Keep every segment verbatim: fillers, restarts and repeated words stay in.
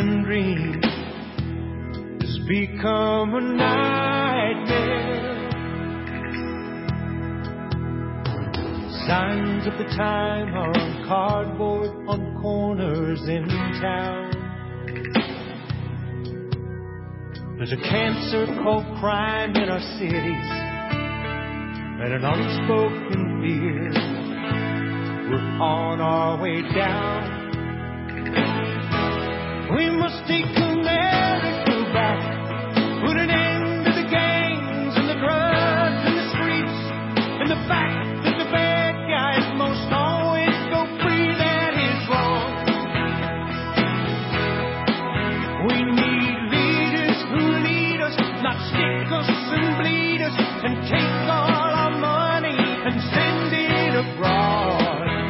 American dream has become a nightmare. Signs of the time are on cardboard on corners in town. There's a cancer called crime in our cities and an unspoken fear. We're on our way down. We must take America back. Put an end to the gangs and the drugs and the streets and the fact that the bad guys most always go free. That is wrong. We need leaders who lead us, not stick us and bleed us and take all our money and send it abroad.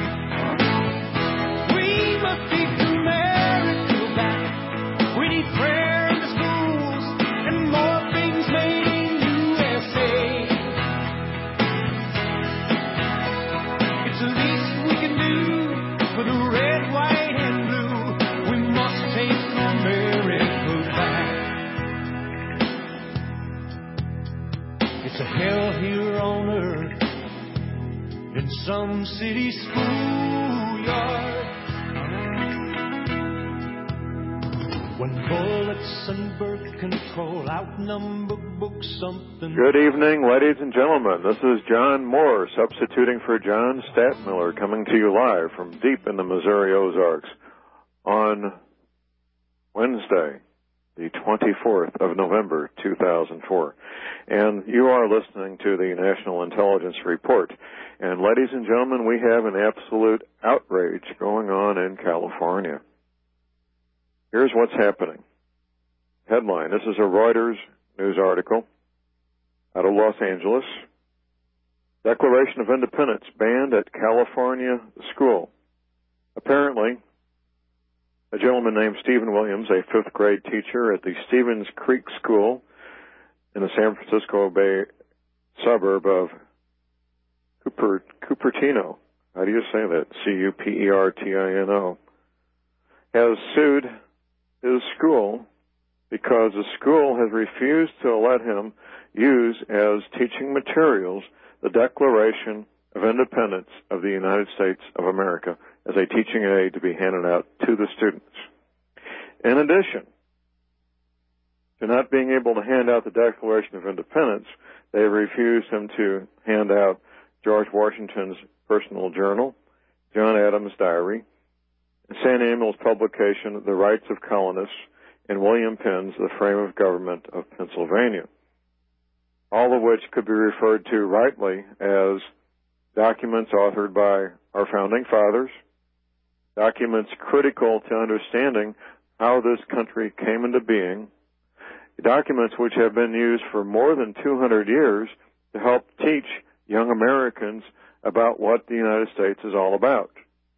It's a hell here on earth in some city schoolyard, when bullets and birth control outnumber books something. Good evening, ladies and gentlemen. This is John Moore, substituting for John Statmiller, coming to you live from deep in the Missouri Ozarks on Wednesday, the twenty-fourth of November, two thousand four. And you are listening to the National Intelligence Report. And ladies and gentlemen, we have an absolute outrage going on in California. Here's what's happening. Headline, this is a Reuters news article out of Los Angeles. Declaration of Independence banned at California school. Apparently, a gentleman named Stephen Williams, a fifth grade teacher at the Stevens Creek School in the San Francisco Bay suburb of Cooper, Cupertino, how do you say that? C U P E R T I N O, has sued his school because the school has refused to let him use as teaching materials the Declaration of Independence of the United States of America as a teaching aid to be handed out to the students. In addition to not being able to hand out the Declaration of Independence, they refused him to hand out George Washington's personal journal, John Adams' diary, Saint Amy's publication, The Rights of Colonists, and William Penn's The Frame of Government of Pennsylvania, all of which could be referred to rightly as documents authored by our founding fathers, documents critical to understanding how this country came into being, documents which have been used for more than two hundred years to help teach young Americans about what the United States is all about.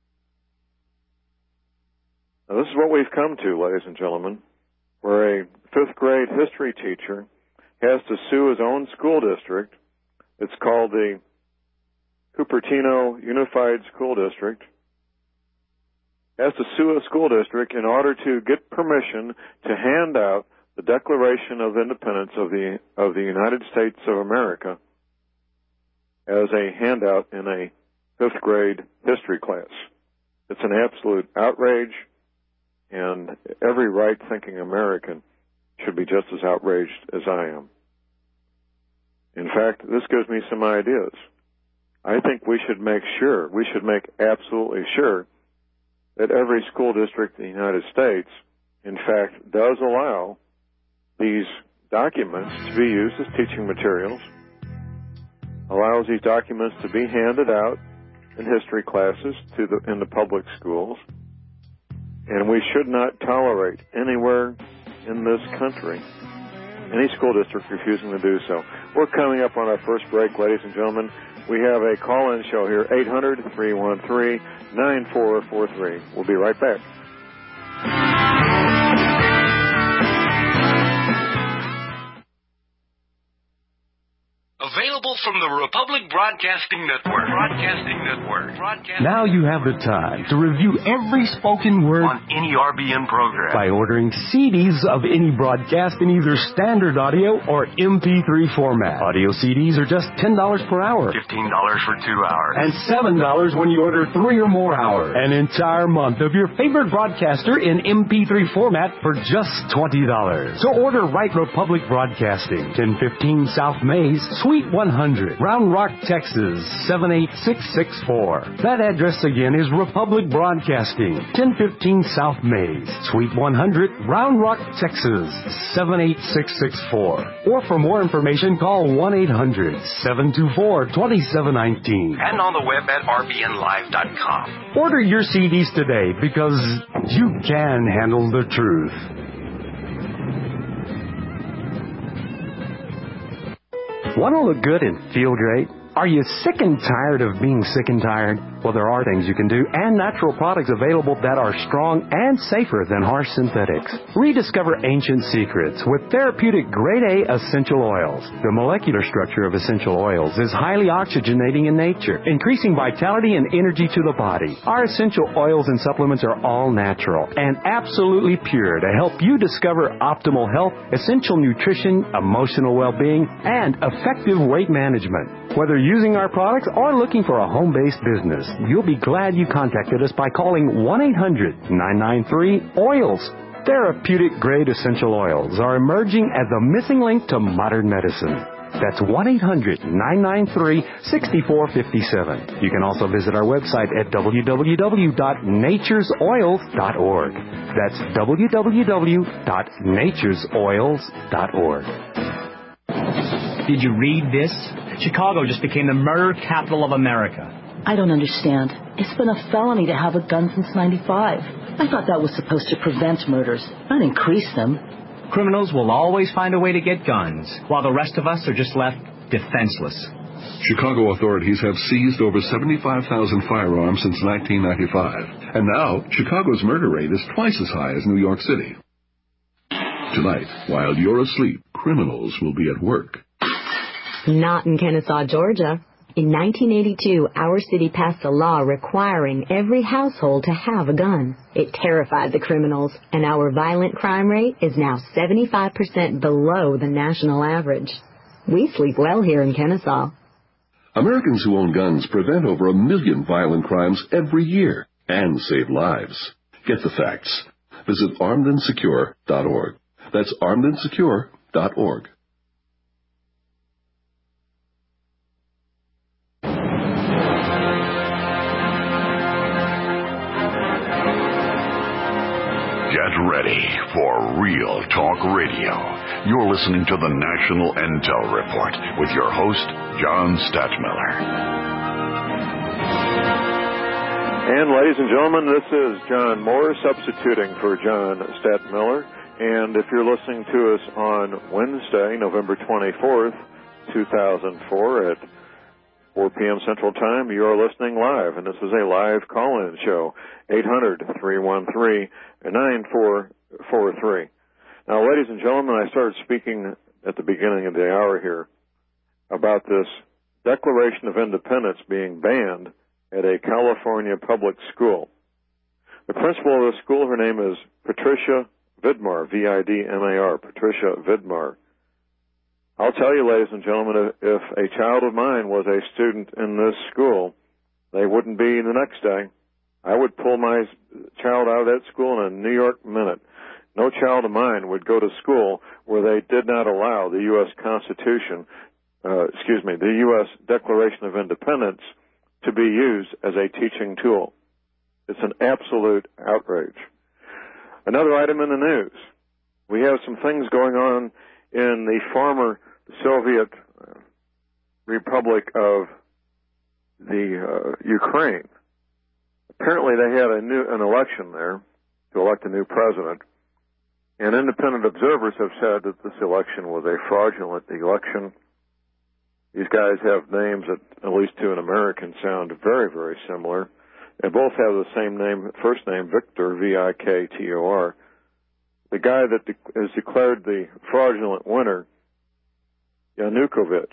Now, this is what we've come to, ladies and gentlemen, where a fifth grade history teacher has to sue his own school district. It's called the Cupertino Unified School District, has to sue a school district in order to get permission to hand out the Declaration of Independence of the of the United States of America as a handout in a fifth grade history class. It's an absolute outrage, and every right-thinking American should be just as outraged as I am. In fact, this gives me some ideas. I think we should make sure, we should make absolutely sure that every school district in the United States, in fact, does allow these documents to be used as teaching materials, allows these documents to be handed out in history classes to the, in the public schools, and we should not tolerate anywhere in this country any school district refusing to do so. We're coming up on our first break, ladies and gentlemen. We have a call-in show here, eight hundred, three one three, nine four four three. We'll be right back. Available from the Republic Broadcasting Network. Broadcasting Network. Broadcasting now you have the time to review every spoken word on any R B N program by ordering C Ds of any broadcast in either standard audio or M P three format. Audio C Ds are just ten dollars per hour. fifteen dollars for two hours. And seven dollars when you order three or more hours. An entire month of your favorite broadcaster in M P three format for just twenty dollars. So order right Republic Broadcasting, ten fifteen South Mays, Suite one hundred, Round Rock, Texas, seven eight six six four. That address again is Republic Broadcasting, ten fifteen South Mays, Suite one hundred, Round Rock, Texas, seven eight six six four. Or for more information, call one eight hundred, seven two four, two seven one nine. And on the web at r b n live dot com. Order your C Ds today because you can handle the truth. Want to look good and feel great? Are you sick and tired of being sick and tired? Well, there are things you can do and natural products available that are strong and safer than harsh synthetics. Rediscover ancient secrets with therapeutic grade A essential oils. The molecular structure of essential oils is highly oxygenating in nature, increasing vitality and energy to the body. Our essential oils and supplements are all natural and absolutely pure to help you discover optimal health, essential nutrition, emotional well-being, and effective weight management. Whether using our products or looking for a home-based business, you'll be glad you contacted us by calling one eight hundred, nine nine three, O I L S. Therapeutic-grade essential oils are emerging as a missing link to modern medicine. That's one eight hundred, nine nine three, six four five seven. You can also visit our website at w w w dot natures oils dot org. That's w w w dot natures oils dot org. Did you read this? Chicago just became the murder capital of America. I don't understand. It's been a felony to have a gun since ninety-five. I thought that was supposed to prevent murders, not increase them. Criminals will always find a way to get guns, while the rest of us are just left defenseless. Chicago authorities have seized over seventy-five thousand firearms since nineteen ninety-five. And now, Chicago's murder rate is twice as high as New York City. Tonight, while you're asleep, criminals will be at work. Not in Kennesaw, Georgia. In nineteen eighty-two, our city passed a law requiring every household to have a gun. It terrified the criminals, and our violent crime rate is now seventy-five percent below the national average. We sleep well here in Kennesaw. Americans who own guns prevent over a million violent crimes every year and save lives. Get the facts. Visit armed and secure dot org. That's armed and secure dot org. Get ready for Real Talk Radio. You're listening to the National Intel Report with your host, John Stadtmiller. And ladies and gentlemen, this is John Moore substituting for John Stadtmiller. And if you're listening to us on Wednesday, November twenty-fourth, two thousand four at four p.m. Central Time, you are listening live, and this is a live call-in show, eight hundred, three one three, nine four four three. Now, ladies and gentlemen, I started speaking at the beginning of the hour here about this Declaration of Independence being banned at a California public school. The principal of the school, her name is Patricia Vidmar, V I D M A R, Patricia Vidmar. I'll tell you, ladies and gentlemen, if a child of mine was a student in this school, they wouldn't be the next day. I would pull my child out of that school in a New York minute. No child of mine would go to school where they did not allow the U S Constitution, uh, excuse me, the U S Declaration of Independence to be used as a teaching tool. It's an absolute outrage. Another item in the news. We have some things going on in the former Soviet Republic of the uh, Ukraine. Apparently they had a new an election there to elect a new president, and independent observers have said that this election was a fraudulent election. These guys have names that, at least to an American, sound very, very similar. They both have the same name, first name, Victor, V I K T O R. The guy that de- is declared the fraudulent winner, Yanukovych,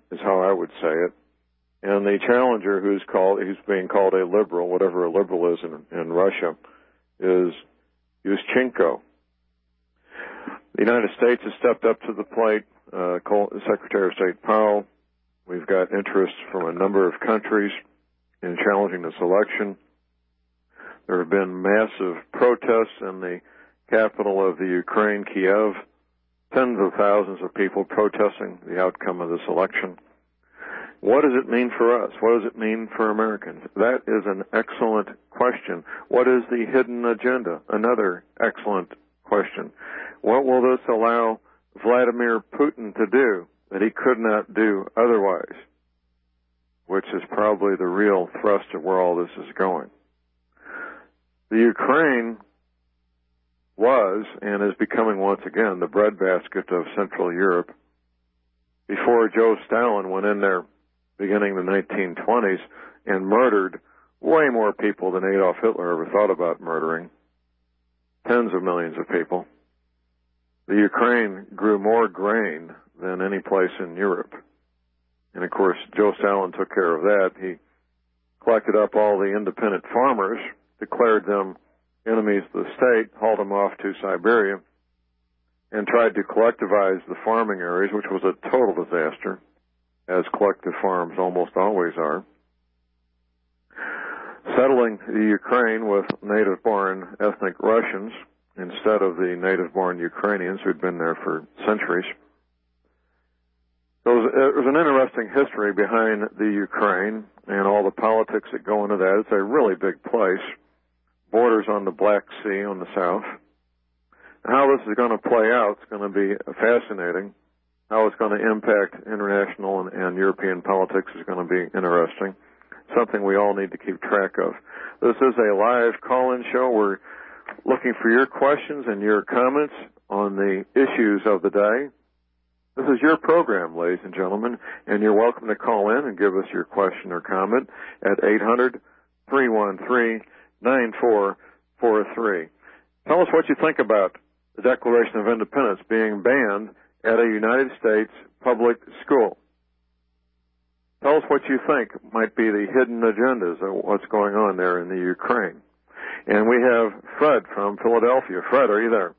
is how I would say it. And the challenger, who's called, who's being called a liberal, whatever a liberal is in, in Russia, is Yushchenko. The United States has stepped up to the plate. Uh, Secretary of State Powell. We've got interest from a number of countries in challenging this election. There have been massive protests in the capital of the Ukraine, Kiev. Tens of thousands of people protesting the outcome of this election. What does it mean for us? What does it mean for Americans? That is an excellent question. What is the hidden agenda? Another excellent question. What will this allow Vladimir Putin to do that he could not do otherwise? Which is probably the real thrust of where all this is going. The Ukraine was and is becoming once again the breadbasket of Central Europe. Before Joe Stalin went in there beginning the nineteen twenties and murdered way more people than Adolf Hitler ever thought about murdering, tens of millions of people. The Ukraine grew more grain than any place in Europe. And of course, Joe Stalin took care of that. He collected up all the independent farmers, declared them enemies of the state, hauled them off to Siberia, and tried to collectivize the farming areas, which was a total disaster, as collective farms almost always are. Settling the Ukraine with native-born ethnic Russians instead of the native-born Ukrainians who'd been there for centuries. So there's an interesting history behind the Ukraine and all the politics that go into that. It's a really big place. Borders on the Black Sea on the south. How this is going to play out is going to be fascinating. How it's going to impact international and, and European politics is going to be interesting. Something we all need to keep track of. This is a live call-in show. We're looking for your questions and your comments on the issues of the day. This is your program, ladies and gentlemen, and you're welcome to call in and give us your question or comment at eight hundred, three one three, nine four four three. Tell us what you think about the Declaration of Independence being banned at a United States public school. Tell us what you think might be the hidden agendas of what's going on there in the Ukraine. And we have Fred from Philadelphia. Fred, are you there?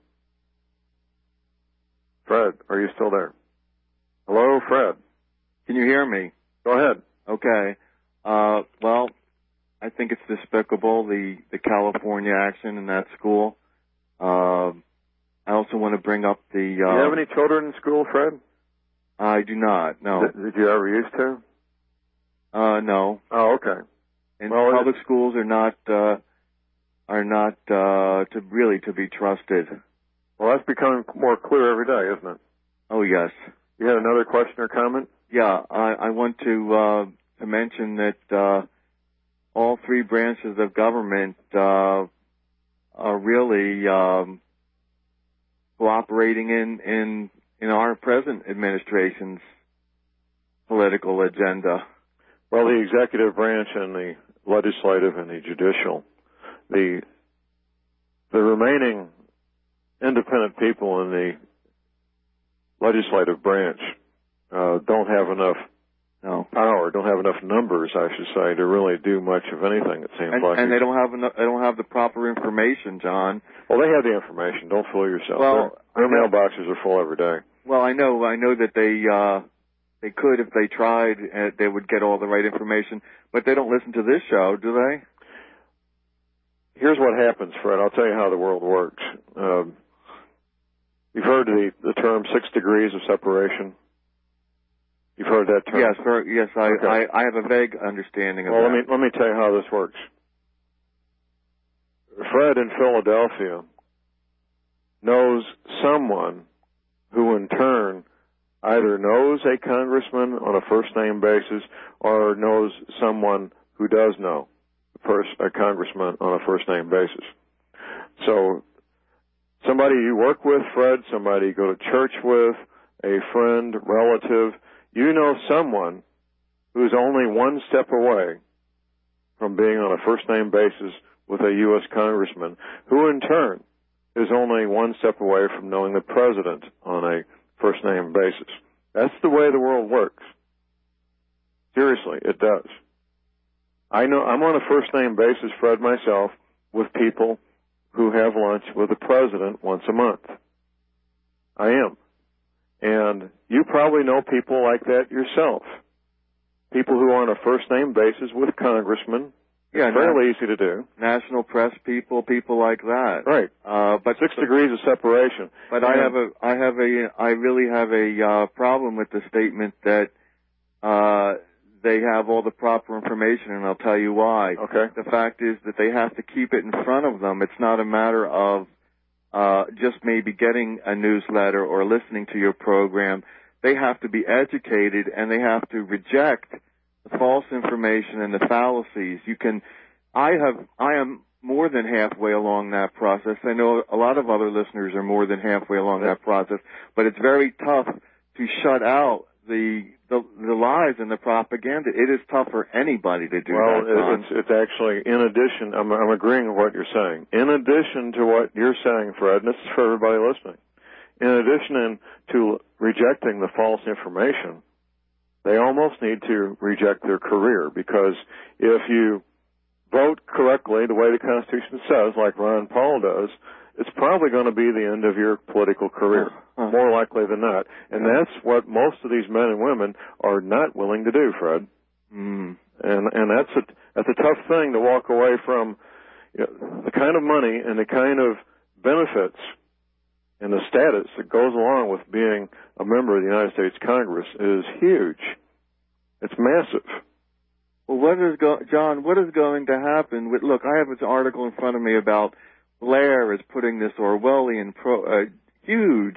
Fred, are you still there? Hello, Fred. Can you hear me? Go ahead. Okay. Uh, well, I think it's despicable, the, the California action in that school. Uh, I also want to bring up the... Uh, do you have any children in school, Fred? I do not, no. Did, did you ever used to? Uh, no. Oh, okay. And well, public it, schools are not, uh, are not, uh, to really to be trusted. Well, that's becoming more clear every day, isn't it? Oh, yes. You had another question or comment? Yeah, I, I want to, uh, to mention that, uh, all three branches of government, uh, are really, um, cooperating in, in, in our present administration's political agenda. Well, the executive branch and the legislative and the judicial, the, the remaining independent people in the legislative branch uh, don't have enough no. power, don't have enough numbers, I should say, to really do much of anything. It seems and, like, and they don't have enough, they don't have the proper information, John. Well, they have the information. Don't fool yourself. Well, their, their mailboxes are full every day. Well, I know, I know that they uh, they could if they tried, uh, they would get all the right information, but they don't listen to this show, do they? Here's what happens, Fred. I'll tell you how the world works. Um, You've heard the, the term six degrees of separation? You've heard that term? Yes, sir, yes, I, okay. I, I have a vague understanding of well, that. Well, let me, let me tell you how this works. Fred in Philadelphia knows someone who in turn either knows a congressman on a first-name basis or knows someone who does know a congressman on a first-name basis. So somebody you work with, Fred, somebody you go to church with, a friend, relative, you know someone who's only one step away from being on a first-name basis with a U S congressman, who in turn is only one step away from knowing the president on a first-name basis. That's the way the world works. Seriously, it does. I know I'm on a first-name basis, Fred, myself, with people who have lunch with the president once a month. I am. And you probably know people like that yourself. People who are on a first-name basis with congressmen. Yeah, it's fairly easy to do. National press people, people like that. Right. Uh, but six but, degrees of separation. But I have a, I have a, I really have a uh, problem with the statement that uh, they have all the proper information, and I'll tell you why. Okay. The fact is that they have to keep it in front of them. It's not a matter of uh, just maybe getting a newsletter or listening to your program. They have to be educated, and they have to reject the false information and the fallacies. You can, I have, I am more than halfway along that process. I know a lot of other listeners are more than halfway along that process, but it's very tough to shut out the the, the lies and the propaganda. It is tough for anybody to do well, that. Well, it's, it's actually, in addition, I'm, I'm agreeing with what you're saying. In addition to what you're saying, Fred, and this is for everybody listening, in addition to rejecting the false information, they almost need to reject their career, because if you vote correctly the way the Constitution says, like Ron Paul does, it's probably going to be the end of your political career, uh-huh. more likely than not. And that's what most of these men and women are not willing to do, Fred. Mm. And and that's a that's a tough thing to walk away from. You know, the kind of money and the kind of benefits and the status that goes along with being a member of the United States Congress is huge. It's massive. Well, what is go- John, what is going to happen with, look, I have this article in front of me about Blair is putting this Orwellian pro, uh, huge,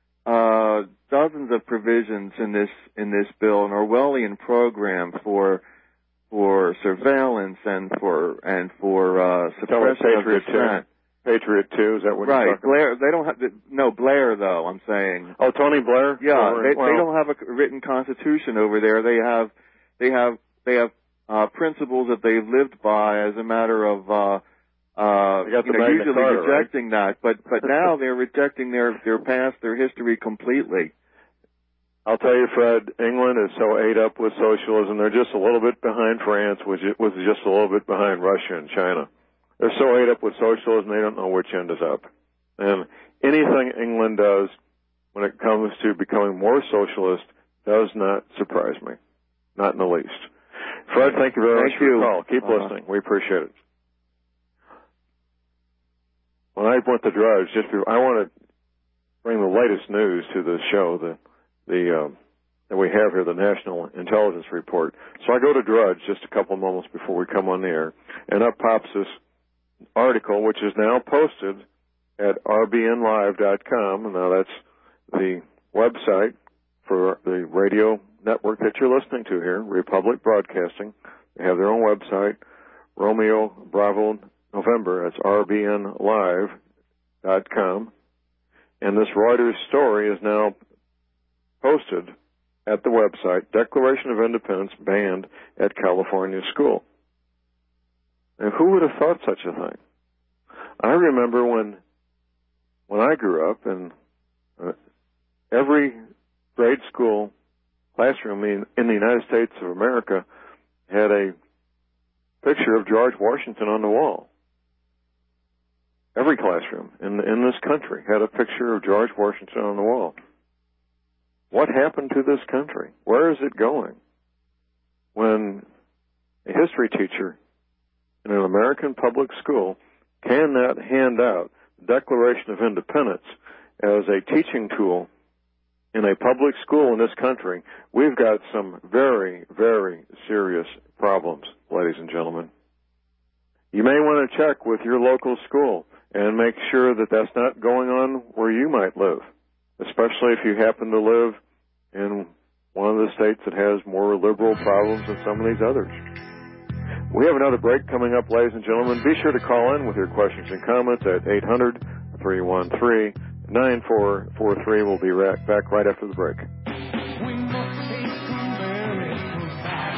uh, dozens of provisions in this, in this bill, an Orwellian program for, for surveillance and for, and for, uh, suppression of dissent. Patriot two, is that what right. you're talking Blair, about? They don't have, the, no, Blair though, I'm saying. Oh, Tony Blair? Yeah, or, they, well, they don't have a written constitution over there. They have, they have, they have, uh, principles that they've lived by as a matter of, uh, uh, you know, usually Carta, rejecting right? that, but, but now they're rejecting their, their past, their history completely. I'll tell you, Fred, England is so ate up with socialism. They're just a little bit behind France, which was just a little bit behind Russia and China. They're so ate up with socialism, they don't know which end is up. And anything England does when it comes to becoming more socialist does not surprise me. Not in the least. Fred, thank you very thank much for you. your call. Keep uh-huh. listening. We appreciate it. When I went to Drudge, just before, I want to bring the latest news to the show, the, the, um, that we have here, the National Intelligence Report. So I go to Drudge just a couple of moments before we come on the air, and up pops this article, which is now posted at r b n live dot com. And now that's the website for the radio network that you're listening to here, Republic Broadcasting. They have their own website, Romeo Bravo November. That's r b n live dot com. And this Reuters story is now posted at the website, Declaration of Independence banned at California school. And who would have thought such a thing? I remember when when I grew up, and uh, every grade school classroom in, in the United States of America had a picture of George Washington on the wall. Every classroom in in this country had a picture of George Washington on the wall. What happened to this country? Where is it going? When a history teacher in an American public school cannot hand out the Declaration of Independence as a teaching tool in a public school in this country, we've got some very, very serious problems, ladies and gentlemen. You may want to check with your local school and make sure that that's not going on where you might live, especially if you happen to live in one of the states that has more liberal problems than some of these others. We have another break coming up, ladies and gentlemen. Be sure to call in with your questions and comments at eight hundred, three one three, nine four four three. We'll be right back right after the break. We must take America back.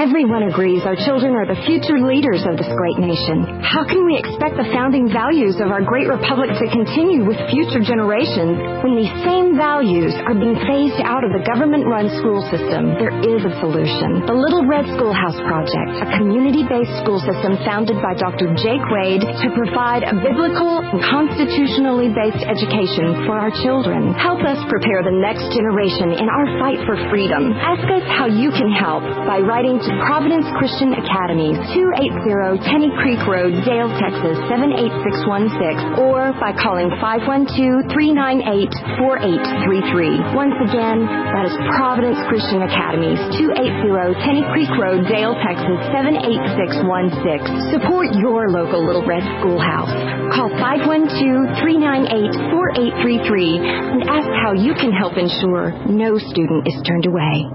Everyone agrees our children are the future leaders of this great nation. How can we expect the founding values of our great republic to continue with future generations when these same values are being phased out of the government-run school system? There is a solution. The Little Red Schoolhouse Project, a community-based school system founded by Doctor Jake Wade to provide a biblical and constitutionally based education for our children. Help us prepare the next generation in our fight for freedom. Ask us how you can help by writing to Providence Christian Academy, two eighty Tenny Creek Road, Dale, Texas, seven eight six one six, or by calling five one two, three nine eight, four eight three three. Once again, that is Providence Christian Academy, two eighty Tenny Creek Road, Dale, Texas, seven eight six one six. Support your local Little Red Schoolhouse. Call five one two, three nine eight, four eight three three and ask how you can help ensure no student is turned away.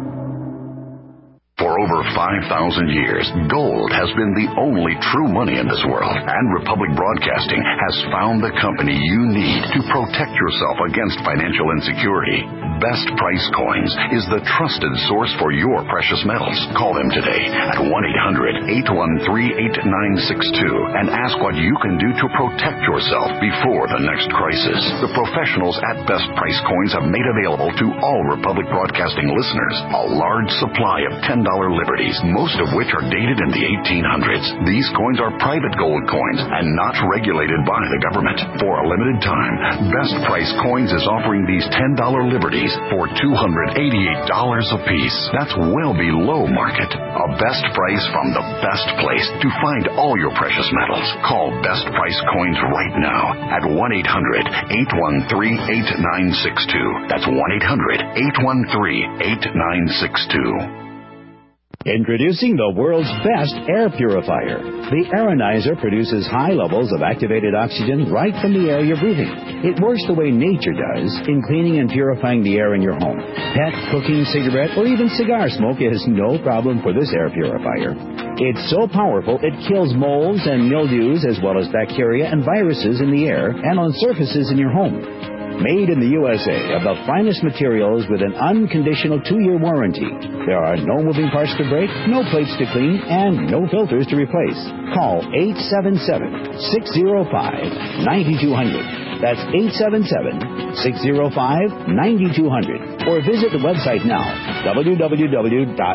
For over five thousand years, gold has been the only true money in this world, and Republic Broadcasting has found the company you need to protect yourself against financial insecurity. Best Price Coins is the trusted source for your precious metals. Call them today at one eight hundred, eight one three, eight nine six two and ask what you can do to protect yourself before the next crisis. The professionals at Best Price Coins have made available to all Republic Broadcasting listeners a large supply of ten dollar liberties, most of which are dated in the eighteen hundreds. These coins are private gold coins and not regulated by the government. For a limited time, Best Price Coins is offering these ten dollar liberties for two hundred eighty-eight dollars a piece. That's well below market. A best price from the best place to find all your precious metals. Call Best Price Coins right now at one eight hundred, eight one three, eight nine six two. That's one eight hundred, eight one three, eight nine six two. Introducing the world's best air purifier. The Aeronizer produces high levels of activated oxygen right from the air you're breathing. It works the way nature does in cleaning and purifying the air in your home. Pet, cooking, cigarette, or even cigar smoke is no problem for this air purifier. It's so powerful it kills molds and mildews as well as bacteria and viruses in the air and on surfaces in your home. Made in the U S A of the finest materials with an unconditional two-year warranty. There are no moving parts to break, no plates to clean, and no filters to replace. Call eight seven seven, six zero five, nine two zero zero. That's eight seven seven, six zero five, nine two zero zero. Or visit the website now, w w w dot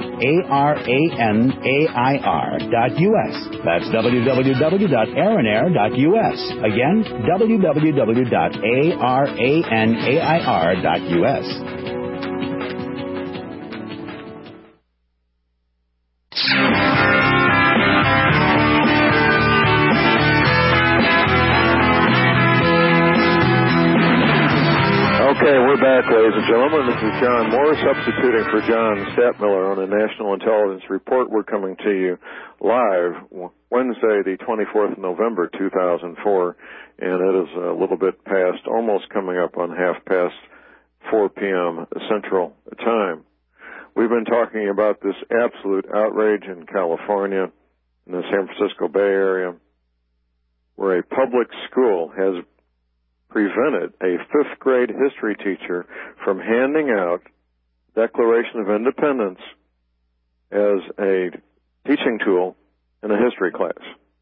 airanair dot u s. That's w w w dot airanair dot u s. Again, w w w dot airanair dot u s. Okay, we're back, ladies and gentlemen. This is John Moore, substituting for John Stadtmiller on the National Intelligence Report. We're coming to you live Wednesday, the twenty-fourth of November, two thousand four, and it is a little bit past, almost coming up on half past four p.m. Central Time. We've been talking about this absolute outrage in California, in the San Francisco Bay Area, where a public school has prevented a fifth grade history teacher from handing out Declaration of Independence as a teaching tool in a history class.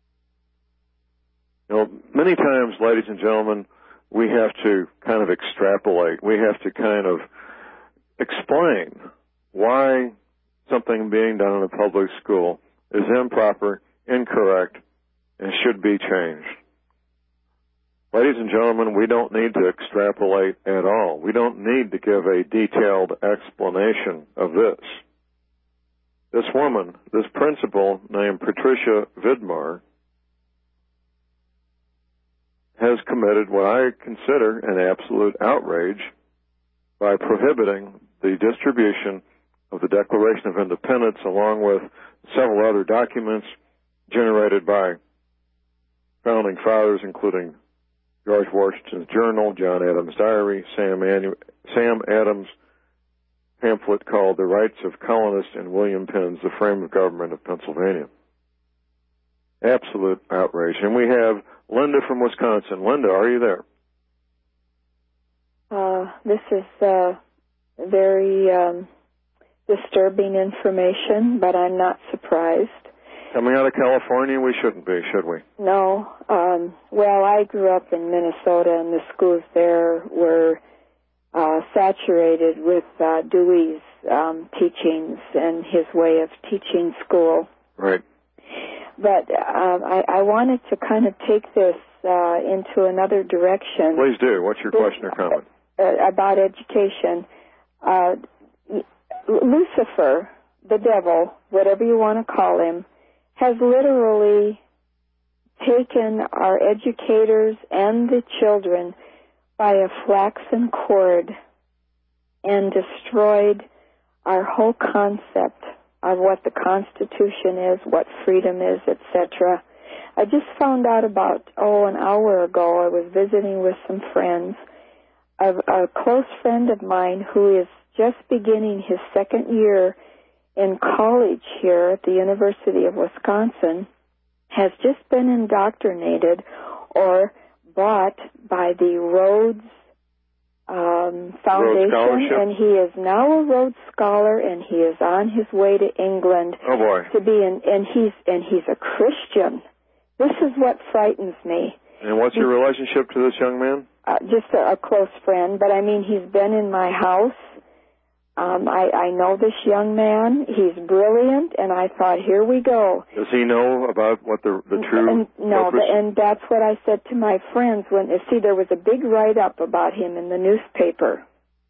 You know, many times, ladies and gentlemen, we have to kind of extrapolate. We have to kind of explain why something being done in a public school is improper, incorrect, and should be changed. Ladies and gentlemen, we don't need to extrapolate at all. We don't need to give a detailed explanation of this. This woman, this principal named Patricia Vidmar, has committed what I consider an absolute outrage by prohibiting the distribution of the Declaration of Independence along with several other documents generated by founding fathers, including George Washington's Journal, John Adams' Diary, Sam, Anu- Sam Adams' pamphlet called The Rights of Colonists, and William Penn's The Frame of Government of Pennsylvania. Absolute outrage. And we have Linda from Wisconsin. Linda, are you there? Uh, this is uh, very um, disturbing information, but I'm not surprised surprised. Coming out of California, we shouldn't be, should we? No. Um, well, I grew up in Minnesota, and the schools there were uh, saturated with uh, Dewey's um, teachings and his way of teaching school. Right. But um, I, I wanted to kind of take this uh, into another direction. Please do. What's your question or comment? Uh, about education. Uh, Lucifer, the devil, whatever you want to call him, has literally taken our educators and the children by a flaxen cord and destroyed our whole concept of what the Constitution is, what freedom is, et cetera. I just found out about, oh, an hour ago, I was visiting with some friends. A, a close friend of mine who is just beginning his second year in college here at the University of Wisconsin has just been indoctrinated or bought by the Rhodes um, Foundation, and he is now a Rhodes Scholar, and he is on his way to England. Oh boy! To be in, and he's and he's a Christian. This is what frightens me. And what's your relationship to this young man? Uh, just a, a close friend, but I mean, he's been in my house. Um, I, I know this young man. He's brilliant, and I thought, here we go. Does he know about what the the true and, No, purpose? and that's what I said to my friends. When see, there was a big write-up about him in the newspaper.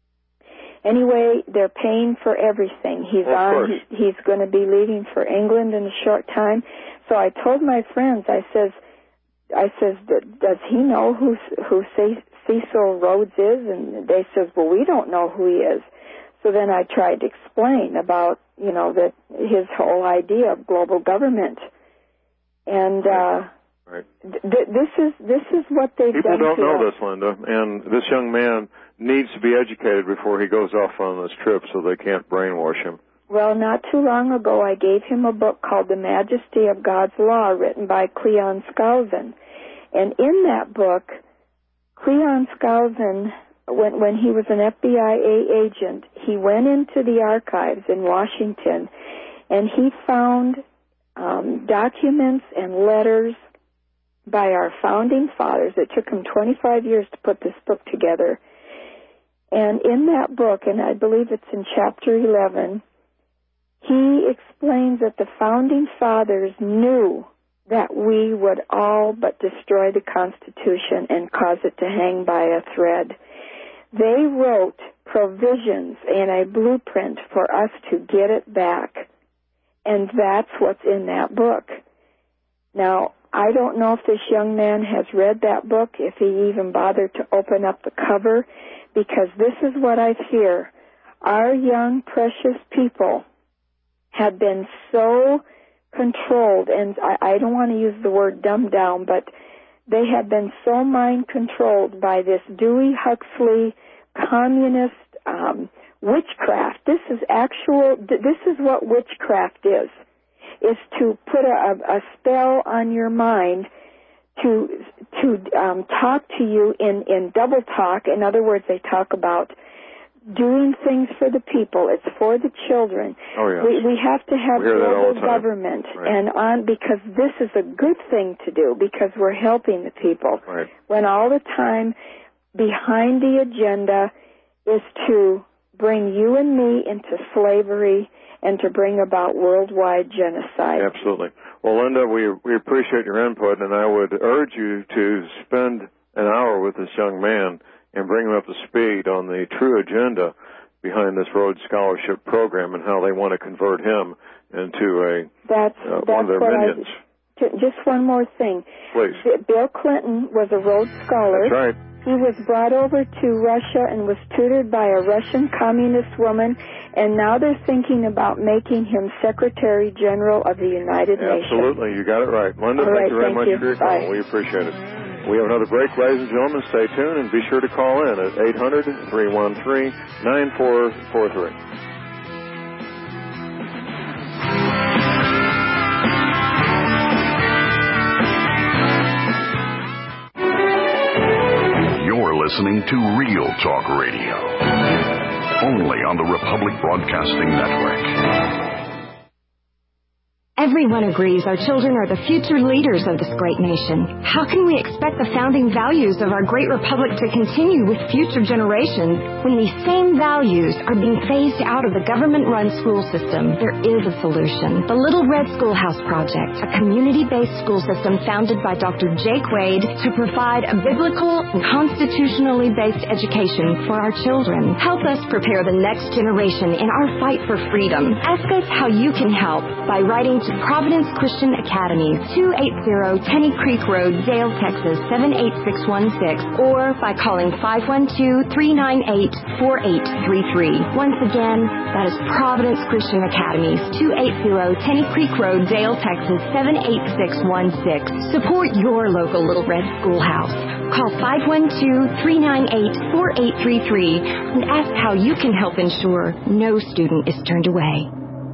Anyway, they're paying for everything. He's well, on. He, he's going to be leaving for England in a short time. So I told my friends, I says, I says, does he know who who Cecil Rhodes is? And they says, well, we don't know who he is. So then I tried to explain about, you know, that his whole idea of global government, and uh, right. th- this is this is what they've People done. don't to know us. this, Linda, and this young man needs to be educated before he goes off on this trip, so they can't brainwash him. Well, not too long ago, I gave him a book called The Majesty of God's Law, written by Cleon Skousen, and in that book, Cleon Skousen, When, when he was an F B I agent, he went into the archives in Washington, and he found um, documents and letters by our founding fathers. It took him twenty-five years to put this book together. And in that book, and I believe it's in chapter eleven, he explains that the founding fathers knew that we would all but destroy the Constitution and cause it to hang by a thread. They wrote provisions and a blueprint for us to get it back, and that's what's in that book. Now, I don't know if this young man has read that book, if he even bothered to open up the cover, because this is what I fear. Our young, precious people have been so controlled, and I, I don't want to use the word dumbed down, but they have been so mind-controlled by this Dewey Huxley communist um, witchcraft. This is actual, this is what witchcraft is, is to put a, a spell on your mind to to um, talk to you in, in double talk. In other words, they talk about doing things for the people. It's for the children. Oh, yes. We, we have to have global government, right. and on because this is a good thing to do because we're helping the people. Right. When all the time behind the agenda is to bring you and me into slavery and to bring about worldwide genocide. Absolutely. Well, Linda, we we appreciate your input, and I would urge you to spend an hour with this young man and bring him up to speed on the true agenda behind this Rhodes Scholarship Program and how they want to convert him into a that's, uh, that's one of their what minions. I, just one more thing. Please. Bill Clinton was a Rhodes Scholar. That's right. He was brought over to Russia and was tutored by a Russian communist woman, and now they're thinking about making him Secretary General of the United Nations. Absolutely. You got it right. Linda, All thank right, you very thank much you. for your Bye. call. We appreciate it. We have another break, ladies and gentlemen. Stay tuned and be sure to call in at eight hundred, three one three, nine four four three. You're listening to Real Talk Radio, only on the Republic Broadcasting Network. Everyone agrees our children are the future leaders of this great nation. How can we expect the founding values of our great republic to continue with future generations when these same values are being phased out of the government-run school system? There is a solution. The Little Red Schoolhouse Project, a community-based school system founded by Doctor Jake Wade to provide a biblical and constitutionally based education for our children. Help us prepare the next generation in our fight for freedom. Ask us how you can help by writing to Providence Christian Academy, two eighty Tenny Creek Road, Dale, Texas, seven eight six one six, or by calling five one two, three nine eight, four eight three three. Once again, that is Providence Christian Academy, two eighty Tenny Creek Road, Dale, Texas, seven eight six one six. Support your local Little Red Schoolhouse. Call five one two, three nine eight, four eight three three and ask how you can help ensure no student is turned away.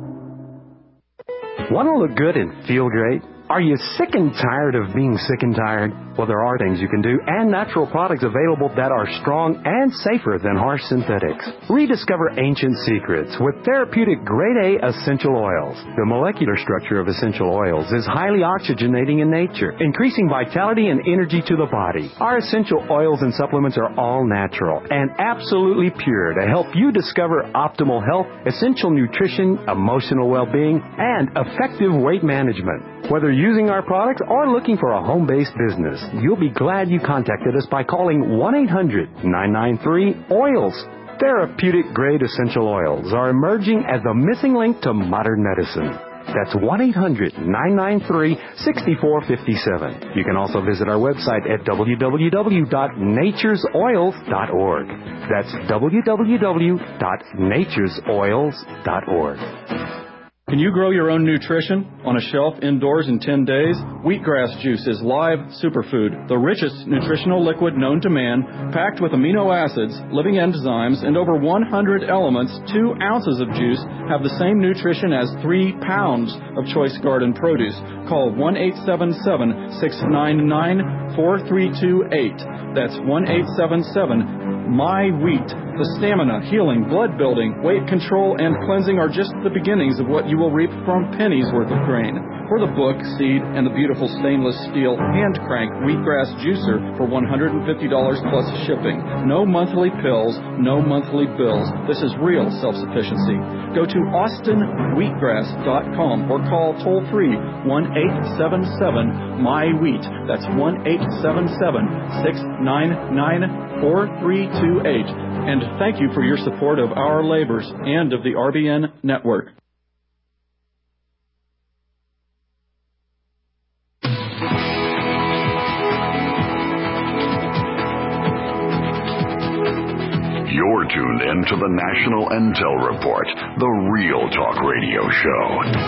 Want to look good and feel great? Are you sick and tired of being sick and tired? Well, there are things you can do and natural products available that are strong and safer than harsh synthetics. Rediscover ancient secrets with therapeutic grade A essential oils. The molecular structure of essential oils is highly oxygenating in nature, increasing vitality and energy to the body. Our essential oils and supplements are all natural and absolutely pure to help you discover optimal health, essential nutrition, emotional well-being, and effective weight management. Whether using our products or looking for a home-based business, you'll be glad you contacted us by calling one eight hundred, nine nine three, O I L S. Therapeutic-grade essential oils are emerging as the missing link to modern medicine. That's one eight hundred, nine nine three, six four five seven. You can also visit our website at w w w dot natures oils dot org. That's w w w dot natures oils dot org. Can you grow your own nutrition on a shelf indoors in ten days? Wheatgrass juice is live superfood, the richest nutritional liquid known to man, packed with amino acids, living enzymes, and over one hundred elements. Two ounces of juice have the same nutrition as three pounds of choice garden produce. Call one eight seven seven, six nine nine, four three two eight. That's one eight seven seven, M Y wheat. The stamina, healing, blood building, weight control, and cleansing are just the beginnings of what you will reap from pennies worth of grain. For the book, seed, and the beautiful stainless steel hand-crank wheatgrass juicer for one hundred fifty dollars plus shipping. No monthly pills, no monthly bills. This is real self-sufficiency. Go to austin wheatgrass dot com or call toll-free one eight seven seven, M Y wheat. That's one eight seven seven, six nine nine, four three two eight. And thank you for your support of our labors and of the R B N Network. You're tuned in to the National Intel Report, the Real Talk Radio Show.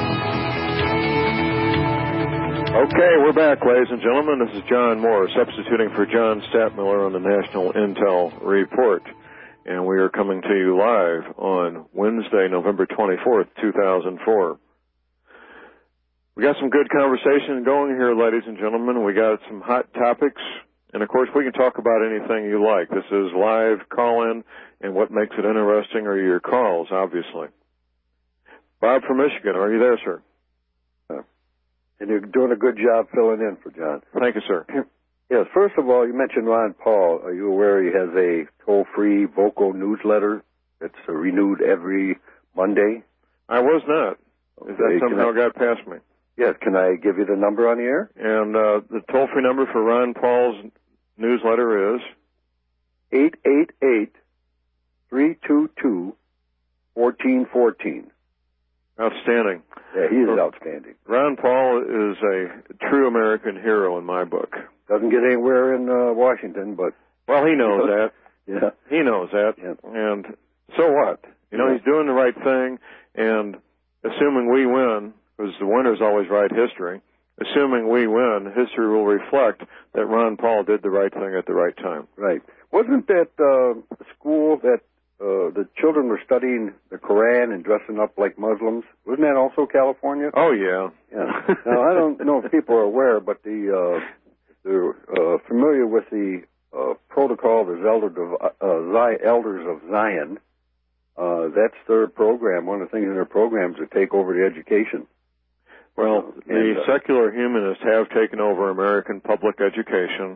Okay, we're back, ladies and gentlemen. This is John Moore, substituting for John Stadtmiller on the National Intel Report. And we are coming to you live on Wednesday, November twenty-fourth, two thousand four. We got some good conversation going here, ladies and gentlemen. We got some hot topics. And, of course, we can talk about anything you like. This is live call-in, and what makes it interesting are your calls, obviously. Bob from Michigan, are you there, sir? Uh, and you're doing a good job filling in for John. Thank you, sir. Yes, first of all, you mentioned Ron Paul. Are you aware he has a toll-free vocal newsletter that's uh, renewed every Monday? I was not. Is that Okay, somehow I, got past me? Yes, can I give you the number on the air? And uh, the toll-free number for Ron Paul's newsletter is? eight eight eight, three two two, one four one four. Outstanding. Yeah, he is so, outstanding. Ron Paul is a true American hero in my book. Doesn't get anywhere in uh, Washington, but... Well, he knows that. Yeah. He knows that. Yeah. And so what? You know, yeah. He's doing the right thing, and assuming we win, because the winners always write history, assuming we win, history will reflect that Ron Paul did the right thing at the right time. Right. Wasn't that uh, school that uh, the children were studying the Koran and dressing up like Muslims? Wasn't that also California? Oh, yeah. Yeah. Now, I don't know if people are aware, but the uh, they're uh, familiar with the uh, protocol, the Elders of, uh, Elders of Zion. Uh, that's their program. One of the things in their program is to take over the education. Well, the And, uh, secular humanists have taken over American public education.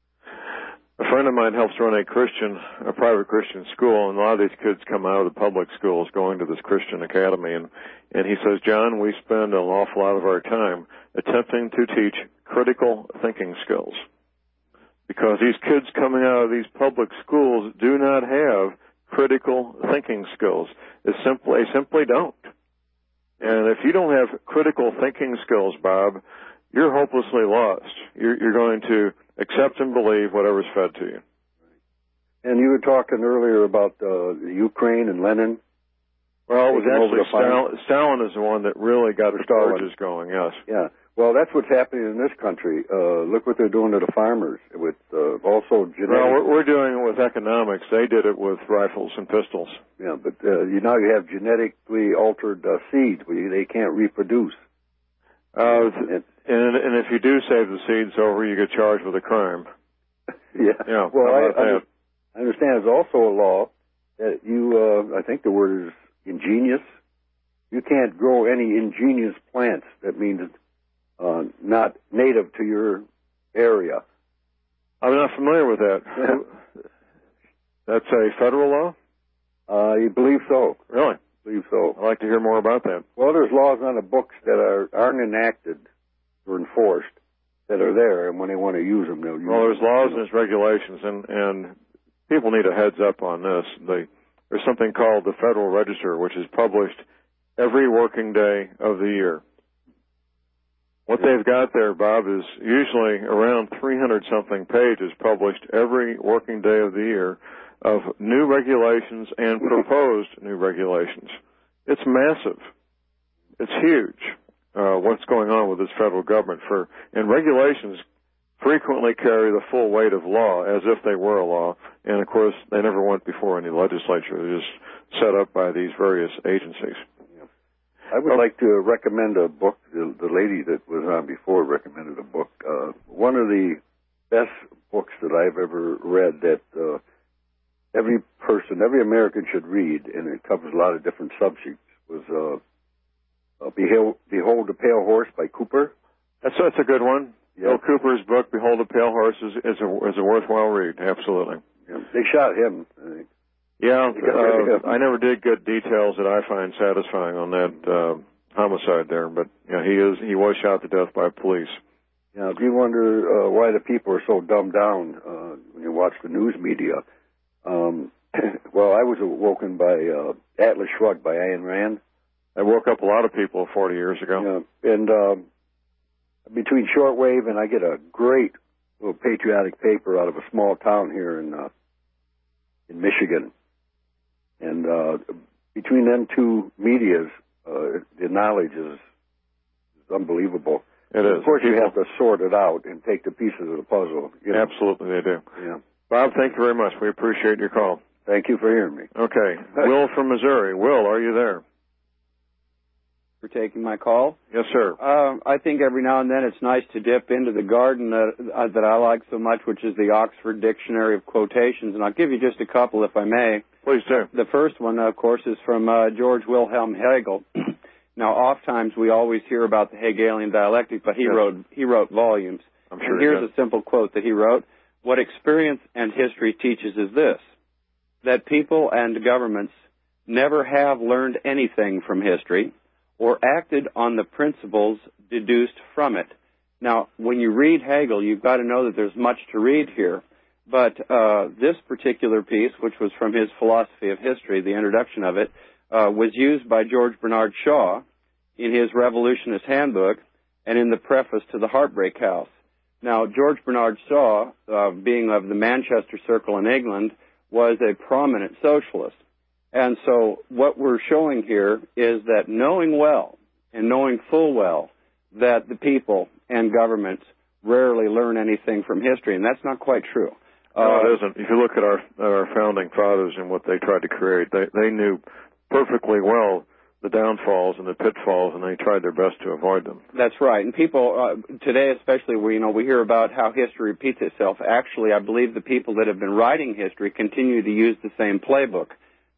A friend of mine helps run a Christian, a private Christian school, and a lot of these kids come out of the public schools going to this Christian academy, and, and he says, John, we spend an awful lot of our time attempting to teach critical thinking skills. Because these kids coming out of these public schools do not have critical thinking skills. They simply, they simply don't. And if you don't have critical thinking skills, Bob, you're hopelessly lost. You're, you're going to accept and believe whatever's fed to you. And you were talking earlier about uh, Ukraine and Lenin. Well, it was taking over actually the farm. Stalin, Stalin is the one that really got the charges going, yes. Yeah. Well, that's what's happening in this country. Uh, look what they're doing to the farmers with uh, also genetic. Well, we're, we're doing it with economics. They did it with rifles and pistols. Yeah, but uh, you now you have genetically altered uh, seeds where they can't reproduce. Uh, and, and if you do save the seeds over, you get charged with a crime. Yeah. Yeah. Well, how I, about that? I understand there's also a law that you, uh, I think the word is ingenious. You can't grow any ingenious plants. That means uh, not native to your area. I'm not familiar with that. That's a federal law? Uh, you believe so? Really? Believe so. I'd like to hear more about that. Well, there's laws on the books that are aren't enacted or enforced that are there, and when they want to use them, they'll use Well, there's them. laws and there's regulations, and, and people need a heads up on this. They, there's something called the Federal Register, which is published every working day of the year. What they've got there, Bob, is usually around three hundred something pages published every working day of the year of new regulations and proposed new regulations. It's massive. It's huge, uh, what's going on with this federal government. For and regulations frequently carry the full weight of law as if they were a law. And, of course, they never went before any legislature. They're just set up by these various agencies. I would like to recommend a book. The, the lady that was on before recommended a book. Uh, one of the best books that I've ever read that uh, every person, every American should read, and it covers a lot of different subjects, was uh, uh, Behold, Behold the Pale Horse by Cooper. That's, that's a good one. Yeah. Bill Cooper's book, Behold the Pale Horse, is, is, a, is a worthwhile read, absolutely. Yeah. They shot him, I think. Yeah, uh, I never did get details that I find satisfying on that uh, homicide there, but yeah, he is he was shot to death by police. Yeah, if you wonder uh, why the people are so dumbed down uh, when you watch the news media, um, well, I was awoken by uh, Atlas Shrugged by Ayn Rand. I woke up a lot of people forty years ago. Yeah, and um, between shortwave and I get a great little patriotic paper out of a small town here in uh, in Michigan. And uh, between them two medias, uh, the knowledge is, is unbelievable. It is. Of course, you have to sort it out and take the pieces of the puzzle. You know? Absolutely, they do. Yeah. Bob, thank you very much. We appreciate your call. Thank you for hearing me. Okay. Will from Missouri. Will, are you there? For taking my call. Yes, sir. Uh, I think every now and then it's nice to dip into the garden that, uh, that I like so much, which is the Oxford Dictionary of Quotations, and I'll give you just a couple, if I may. Please do. The first one, of course, is from uh, George Wilhelm Hegel. Now, oftentimes we always hear about the Hegelian dialectic, but he Yes. wrote he wrote volumes. I'm sure and he here's did. a simple quote that he wrote: "What experience and history teaches is this, that people and governments never have learned anything from history or acted on the principles deduced from it." Now, when you read Hegel, you've got to know that there's much to read here. But uh, this particular piece, which was from his Philosophy of History, the introduction of it, uh, was used by George Bernard Shaw in his Revolutionist Handbook and in the preface to The Heartbreak House. Now, George Bernard Shaw, uh, being of the Manchester Circle in England, was a prominent socialist. And so what we're showing here is that knowing well and knowing full well that the people and governments rarely learn anything from history, and that's not quite true. No, Uh, it isn't. If you look at our our founding fathers and what they tried to create, they they knew perfectly well the downfalls and the pitfalls, and they tried their best to avoid them. That's right. And people uh, today, especially, we you know we hear about how history repeats itself. Actually, I believe the people that have been writing history continue to use the same playbook.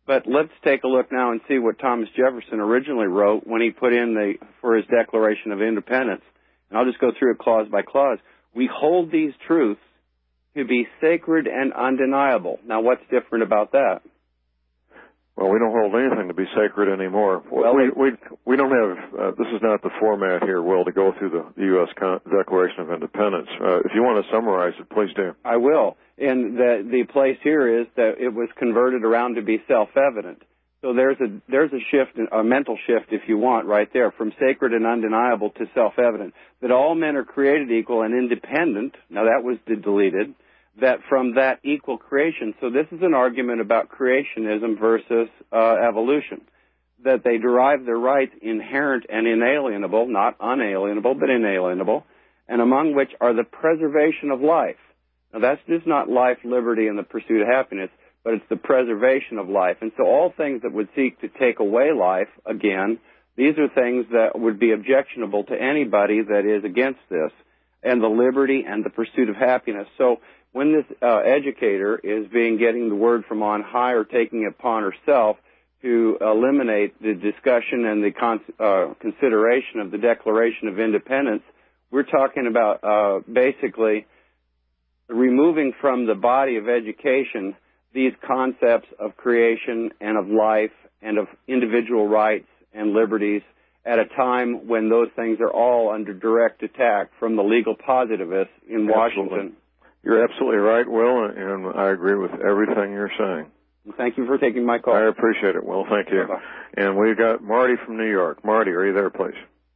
But let's take a look now and see what Thomas Jefferson originally wrote when he put in the for his Declaration of Independence. And I'll just go through it clause by clause. We hold these truths to be sacred and undeniable. Now, what's different about that? Well, we don't hold anything to be sacred anymore. Well, we we we don't have. Uh, this is not the format here, Will, to go through the, the U S Con- Declaration of Independence. Uh, if you want to summarize it, please do. I will. And the the place here is that it was converted around to be self-evident. So there's a there's a shift, a mental shift, if you want, right there, from sacred and undeniable to self-evident. That all men are created equal and independent. Now that was deleted. That from that equal creation. So this is an argument about creationism versus uh, evolution. That they derive their rights inherent and inalienable, not unalienable, but inalienable, and among which are the preservation of life. Now that's just not life, liberty, and the pursuit of happiness, but it's the preservation of life. And so all things that would seek to take away life, again, these are things that would be objectionable to anybody that is against this, and the liberty and the pursuit of happiness. So when this uh, educator is being getting the word from on high or taking it upon herself to eliminate the discussion and the con- uh, consideration of the Declaration of Independence, we're talking about uh, basically removing from the body of education these concepts of creation and of life and of individual rights and liberties at a time when those things are all under direct attack from the legal positivists in Washington. Absolutely. You're absolutely right, Will, and I agree with everything you're saying. Thank you for taking my call. I appreciate it, Will. Thank you. Bye-bye. And we've got Marty from New York. Marty, are you there, please?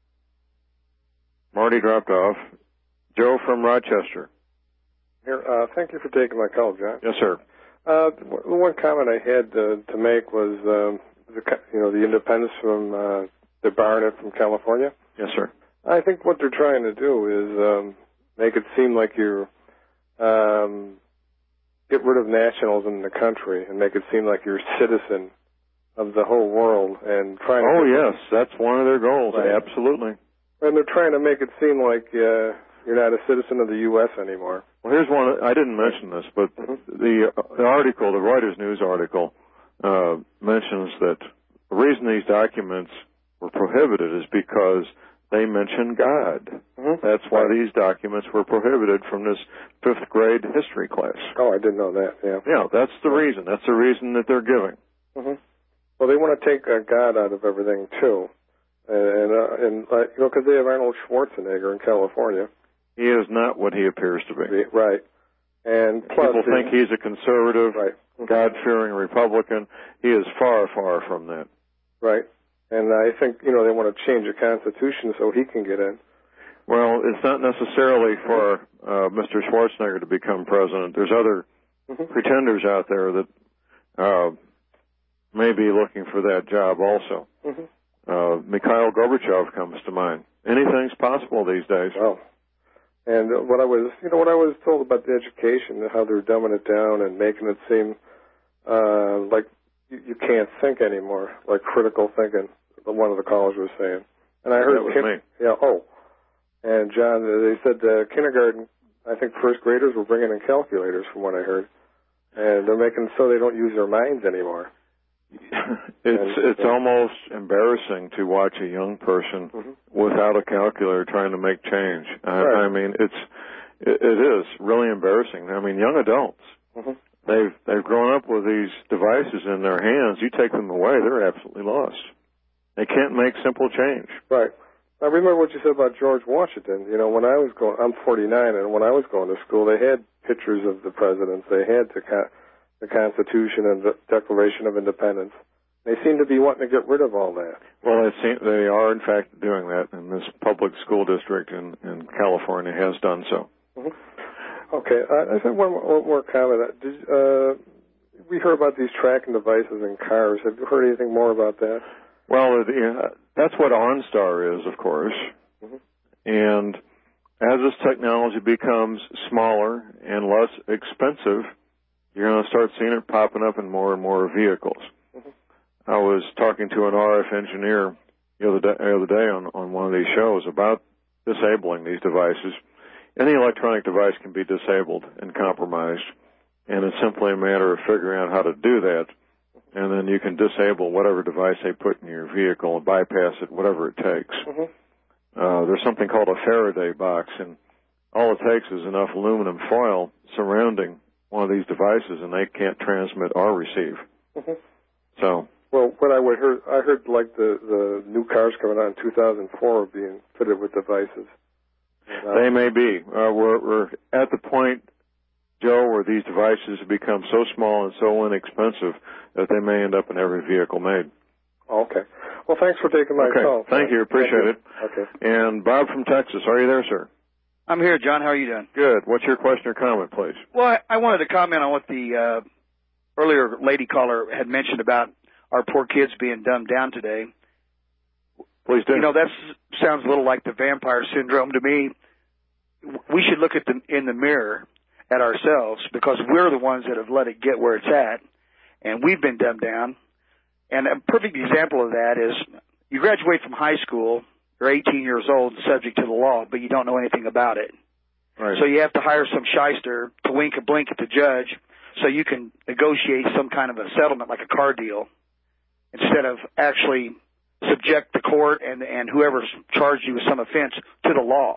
Marty dropped off. Joe from Rochester. Here, uh, thank you for taking my call, John. Yes, sir. Uh, the one comment I had to, to make was, um, the, you know, the independence from uh, the Barnett from California. Yes, sir. I think what they're trying to do is um, make it seem like you're um, get rid of nationals in the country and make it seem like you're a citizen of the whole world and trying. Oh, to yes, that's one of their goals. Right. Absolutely. And they're trying to make it seem like uh, you're not a citizen of the U S anymore. Well, here's one. I didn't mention this, but mm-hmm. the, uh, the article, the Reuters News article, uh, mentions that the reason these documents were prohibited is because they mention God. Mm-hmm. That's why right. these documents were prohibited from this fifth grade history class. Oh, I didn't know that, yeah. Yeah, that's the reason. That's the reason that they're giving. Mm-hmm. Well, they want to take uh, God out of everything, too. And, uh, and uh, you know, because they have Arnold Schwarzenegger in California. He is not what he appears to be. Right. And plus, people think he's a conservative, right. mm-hmm. God-fearing Republican. He is far, far from that. Right. And I think, you know, they want to change the Constitution so he can get in. Well, it's not necessarily for uh, Mister Schwarzenegger to become president. There's other mm-hmm. pretenders out there that uh, may be looking for that job also. Mm-hmm. Uh, Mikhail Gorbachev comes to mind. Anything's possible these days. Oh. And what I was, you know, what I was told about the education, how they're dumbing it down and making it seem uh, like you, you can't think anymore, like critical thinking. One of the callers was saying, and I heard that was kin- me. Yeah. Oh, and John, they said uh, kindergarten. I think first graders were bringing in calculators, from what I heard, and they're making so they don't use their minds anymore. it's and, it's yeah. almost embarrassing to watch a young person mm-hmm. without a calculator trying to make change. I, right. I mean, it's it, it is really embarrassing. I mean, young adults mm-hmm. they've they've grown up with these devices in their hands. You take them away, they're absolutely lost. They can't make simple change. Right. I remember what you said about George Washington. You know, when I was going, I'm forty-nine, and when I was going to school, they had pictures of the presidents. They had the, the Constitution and the Declaration of Independence. They seem to be wanting to get rid of all that. Well, it seem, they are, in fact, doing that, and this public school district in, in California has done so. Mm-hmm. Okay. I, I have one, one more comment. Did, uh, we heard about these tracking devices in cars. Have you heard anything more about that? Well, uh, that's what OnStar is, of course. Mm-hmm. And as this technology becomes smaller and less expensive, you're going to start seeing it popping up in more and more vehicles. Mm-hmm. I was talking to an R F engineer the other day, the other day on, on one of these shows about disabling these devices. Any electronic device can be disabled and compromised, and it's simply a matter of figuring out how to do that and then you can disable whatever device they put in your vehicle and bypass it, whatever it takes. Mm-hmm. Uh, there's something called a Faraday box, and all it takes is enough aluminum foil surrounding one of these devices, and they can't transmit or receive. Mm-hmm. So, well, what I would heard, I heard like the the new cars coming out in two thousand four are being fitted with devices. Uh, they may be. Uh, we're, we're at the point, Joe, where these devices have become so small and so inexpensive that they may end up in every vehicle made. Okay. Well, thanks for taking my okay. call. Thank you. Appreciate Thank you. it. Okay. And Bob from Texas, are you there, sir? I'm here, John. How are you doing? Good. What's your question or comment, please? Well, I, I wanted to comment on what the uh, earlier lady caller had mentioned about our poor kids being dumbed down today. Please do. You know, that sounds a little like the vampire syndrome to me. We should look at the, in the mirror at ourselves, because we're the ones that have let it get where it's at, and we've been dumbed down. And a perfect example of that is you graduate from high school, you're eighteen years old, subject to the law, but you don't know anything about it. Right. So you have to hire some shyster to wink a blink at the judge so you can negotiate some kind of a settlement like a car deal, instead of actually subject the court and, and whoever's charged you with some offense to the law.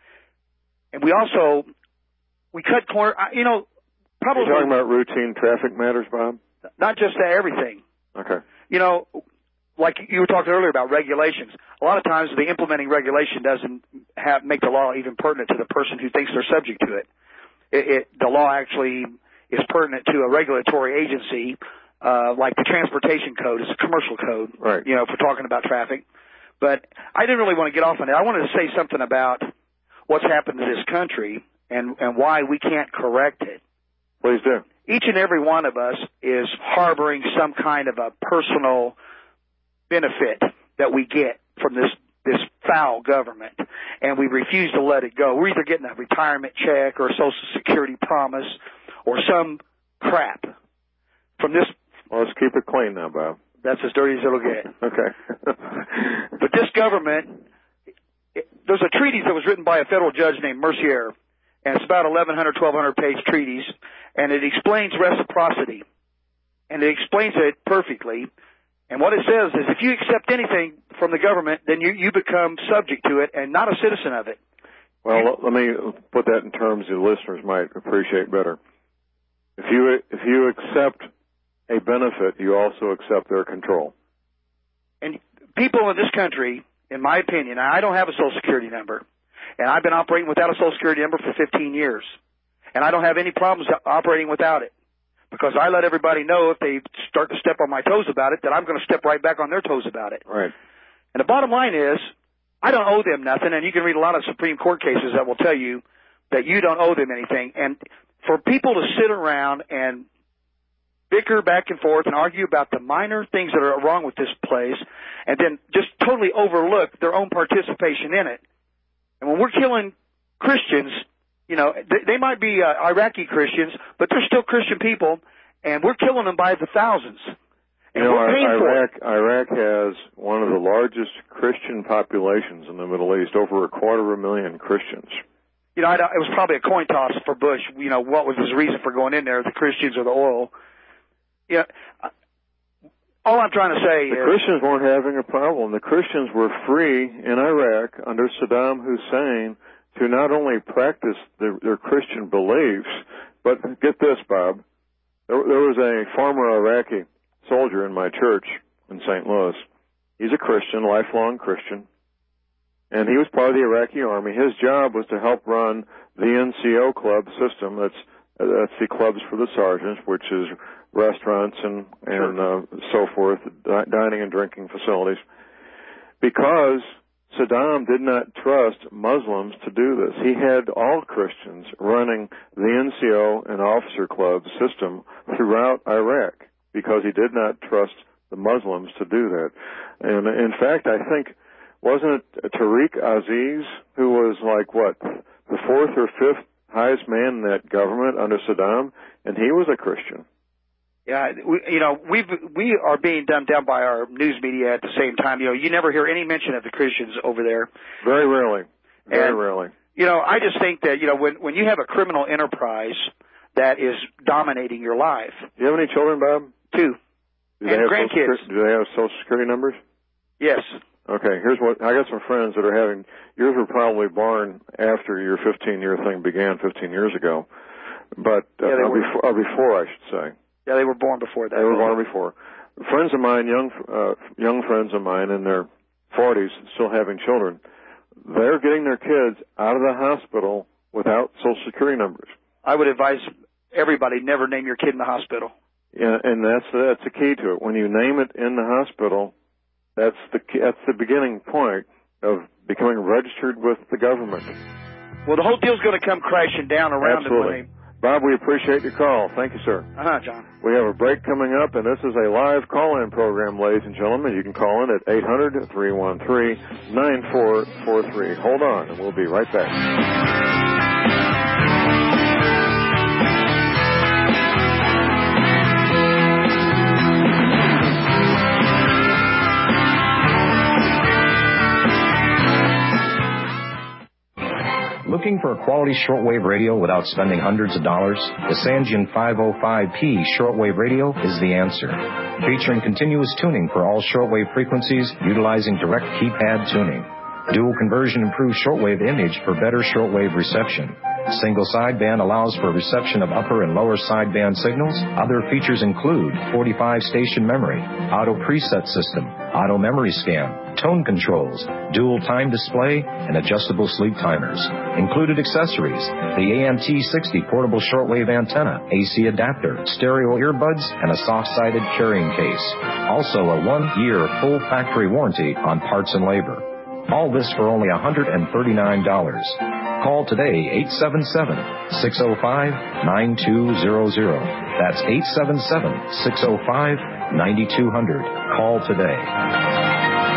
And we also, we cut corner, you know, probably... You're talking about routine traffic matters, Bob? Not just that, everything. Okay. You know, like you were talking earlier about regulations. A lot of times the implementing regulation doesn't have, make the law even pertinent to the person who thinks they're subject to it. It, it the law actually is pertinent to a regulatory agency, uh, like the transportation code. It's a commercial code, right. You know, if we're talking about traffic. But I didn't really want to get off on it. I wanted to say something about what's happened to this country and, and why we can't correct it. Please do. Each and every one of us is harboring some kind of a personal benefit that we get from this this foul government, and we refuse to let it go. We're either getting a retirement check or a Social Security promise or some crap from this. Well, let's keep it clean now, Bob. That's as dirty as it'll get. Okay. But this government, it, there's a treatise that was written by a federal judge named Mercier, and it's about eleven hundred, twelve hundred page treatise, and it explains reciprocity, and it explains it perfectly. And what it says is if you accept anything from the government, then you, you become subject to it and not a citizen of it. Well, you, let me put that in terms the listeners might appreciate better. If you if you accept a benefit, you also accept their control. And people in this country, in my opinion, I don't have a Social Security number, and I've been operating without a Social Security number for fifteen years, and I don't have any problems operating without it, because I let everybody know if they start to step on my toes about it that I'm going to step right back on their toes about it. Right. And the bottom line is, I don't owe them nothing, and you can read a lot of Supreme Court cases that will tell you that you don't owe them anything. And for people to sit around and bicker back and forth and argue about the minor things that are wrong with this place and then just totally overlook their own participation in it. And when we're killing Christians, you know, they, they might be uh, Iraqi Christians, but they're still Christian people, and we're killing them by the thousands. And you know, we're paying Iraq, for it. Iraq has one of the largest Christian populations in the Middle East, over a quarter of a million Christians. You know, I, it was probably a coin toss for Bush. You know, what was his reason for going in there, the Christians or the oil? Yeah. All I'm trying to say the is... The Christians weren't having a problem. The Christians were free in Iraq under Saddam Hussein to not only practice their, their Christian beliefs, but get this, Bob. There, there was a former Iraqi soldier in my church in Saint Louis. He's a Christian, lifelong Christian, and he was part of the Iraqi army. His job was to help run the N C O club system. That's that's the clubs for the sergeants, which is restaurants and and uh, so forth, dining and drinking facilities. Because Saddam did not trust Muslims to do this. He had all Christians running the N C O and officer club system throughout Iraq because he did not trust the Muslims to do that. And in fact, I think, wasn't it Tariq Aziz who was like, what, the fourth or fifth highest man in that government under Saddam? And he was a Christian. Yeah, we, you know, we we are being dumbed down by our news media at the same time. You know, you never hear any mention of the Christians over there. Very rarely. Very and, rarely. You know, I just think that, you know, when when you have a criminal enterprise that is dominating your life. Do you have any children, Bob? Two. Do they and have grandkids. Social, do they have Social Security numbers? Yes. Okay, here's what, I got some friends that are having, yours were probably born after your fifteen-year thing began fifteen years ago, but, uh, Yeah, they or, were. before, or before, I should say. Yeah, they were born before that. They were born before. Friends of mine, young, uh, young friends of mine in their forties, still having children, they're getting their kids out of the hospital without Social Security numbers. I would advise everybody never name your kid in the hospital. Yeah, and that's, that's the key to it. When you name it in the hospital, That's the that's the beginning point of becoming registered with the government. Well, the whole deal's going to come crashing down around Absolutely. it when Bob, we appreciate your call. Thank you, sir. they... Uh-huh, John. We have a break coming up, and this is a live call-in program, ladies and gentlemen. You can call in at eight hundred, three one three, nine four four three. Hold on, and we'll be right back. Looking for a quality shortwave radio without spending hundreds of dollars? The Sangean five oh five P shortwave radio is the answer. Featuring continuous tuning for all shortwave frequencies utilizing direct keypad tuning. Dual conversion improves shortwave image for better shortwave reception. Single sideband allows for reception of upper and lower sideband signals. Other features include forty-five station memory, auto preset system, auto memory scan, tone controls, dual time display, and adjustable sleep timers. Included accessories, the A M T sixty portable shortwave antenna, A C adapter, stereo earbuds, and a soft-sided carrying case. Also a one-year full factory warranty on parts and labor. All this for only one hundred thirty-nine dollars. Call today, eight seven seven, six oh five, nine two zero zero. That's eight seven seven, six oh five, nine two zero zero. Call today.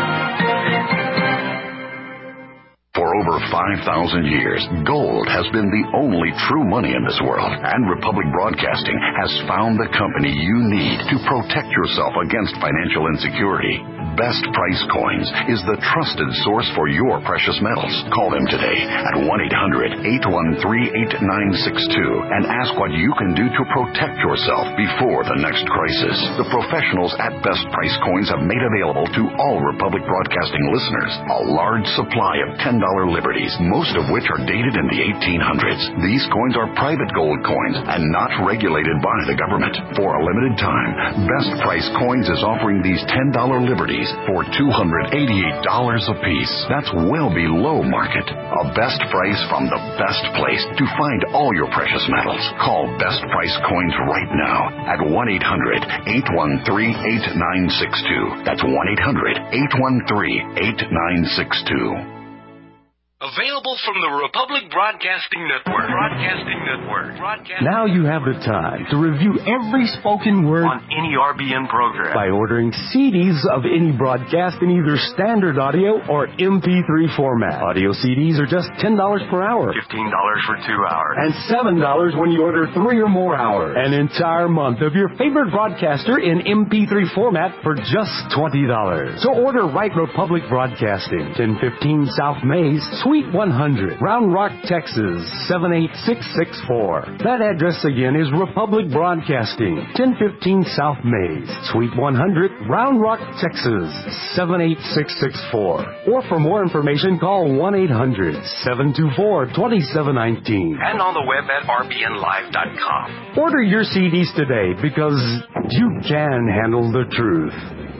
For over five thousand years, gold has been the only true money in this world, and Republic Broadcasting has found the company you need to protect yourself against financial insecurity. Best Price Coins is the trusted source for your precious metals. Call them today at one eight hundred, eight one three, eight nine six two and ask what you can do to protect yourself before the next crisis. The professionals at Best Price Coins have made available to all Republic Broadcasting listeners a large supply of ten dollar liberties, most of which are dated in the eighteen hundreds. These coins are private gold coins and not regulated by the government. For a limited time, Best Price Coins is offering these ten dollar liberties for two hundred eighty-eight dollars a piece. That's well below market. A best price from the best place to find all your precious metals. Call Best Price Coins right now at one eight hundred, eight one three, eight nine six two. That's one eight hundred, eight one three, eight nine six two. Available from the Republic Broadcasting Network. Broadcasting Network. Broadcasting Now you have the time to review every spoken word on any R B N program by ordering C Ds of any broadcast in either standard audio or M P three format. Audio C Ds are just ten dollars per hour. fifteen dollars for two hours. And seven dollars when you order three or more hours. An entire month of your favorite broadcaster in M P three format for just twenty dollars. So order right Republic Broadcasting, ten fifteen South Mays, Suite one hundred, Round Rock, Texas, seven eight six six four. That address again is Republic Broadcasting, ten fifteen South Mays, Suite one hundred, Round Rock, Texas, seven eight six six four. Or for more information, call one eight hundred, seven two four, two seven one nine. And on the web at r b n live dot com. Order your C Ds today because you can handle the truth.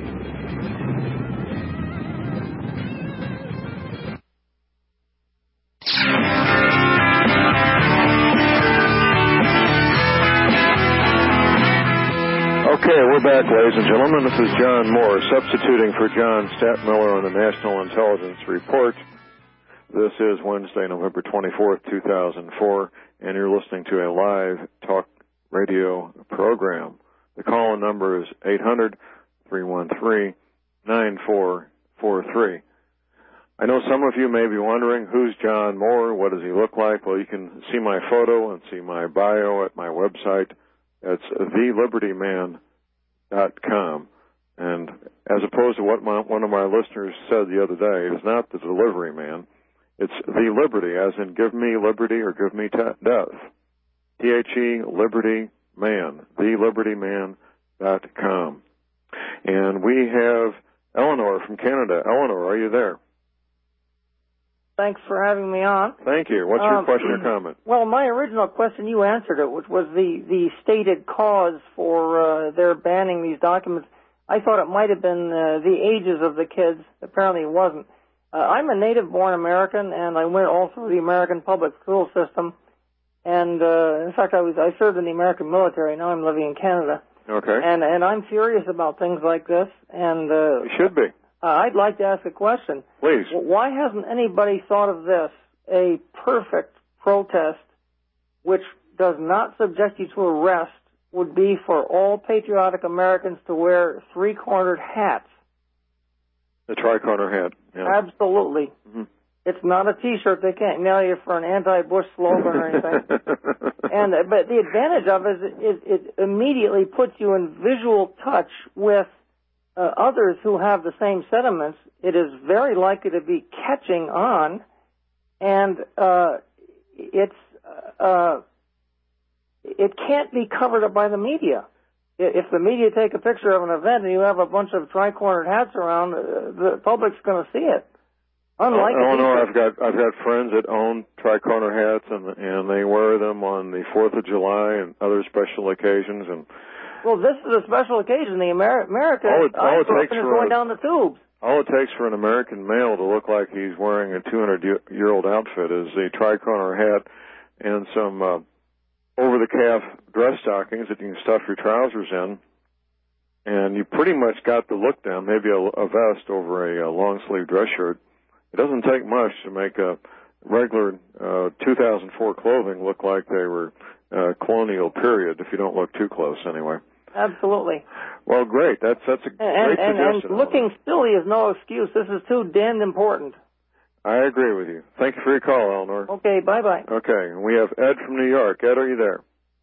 Okay, we're back, ladies and gentlemen. This is John Moore, substituting for John Stadtmiller on the National Intelligence Report. This is Wednesday, November twenty-fourth, two thousand four, and you're listening to a live talk radio program. The call-in number is eight hundred, three one three, nine four four three. I know some of you may be wondering, who's John Moore? What does he look like? Well, you can see my photo and see my bio at my website. It's the liberty man dot com. And as opposed to what my, one of my listeners said the other day, it's not the delivery man. It's the liberty, as in give me liberty or give me t- death. T H E, liberty man, the liberty man dot com. And we have Eleanor from Canada. Eleanor, are you there? Thanks for having me on. Thank you. What's your Um, question or comment? Well, my original question, you answered it, which was the, the stated cause for uh, their banning these documents. I thought it might have been uh, the ages of the kids. Apparently it wasn't. Uh, I'm a native-born American, and I went all through the American public school system. And, uh, in fact, I was I served in the American military. Now I'm living in Canada. Okay. And and I'm furious about things like this. And uh, You should be. uh, I'd like to ask a question. Please. Why hasn't anybody thought of this? A perfect protest which does not subject you to arrest would be for all patriotic Americans to wear three-cornered hats. The tricorner hat. Yeah. Absolutely. Mm-hmm. It's not a T-shirt. They can't nail you for an anti-Bush slogan or anything. and but the advantage of it is it, it immediately puts you in visual touch with uh, others who have the same sentiments. It is very likely to be catching on, and uh, it's uh, it can't be covered up by the media. If the media take a picture of an event and you have a bunch of tri-cornered hats around, uh, the public's going to see it. Unlike uh, Eleanor, I've got I've got friends that own tricorner hats, and and they wear them on the Fourth of July and other special occasions. And well, this is a special occasion. The Amer- America all it, all it I takes is for going a, down the tubes. All it takes for an American male to look like he's wearing a two hundred year old outfit is a tricorner hat and some uh, over the calf dress stockings that you can stuff your trousers in, and you pretty much got the look down. Maybe a, a vest over a, a long sleeve dress shirt. It doesn't take much to make a regular uh, two thousand four clothing look like they were uh, colonial period, if you don't look too close anyway. Absolutely. Well, great. That's that's a and, great and, suggestion. And looking silly is no excuse. This is too damned important. I agree with you. Thank you for your call, Eleanor. Okay, bye-bye. Okay, and we have Ed from New York. Ed, are you there?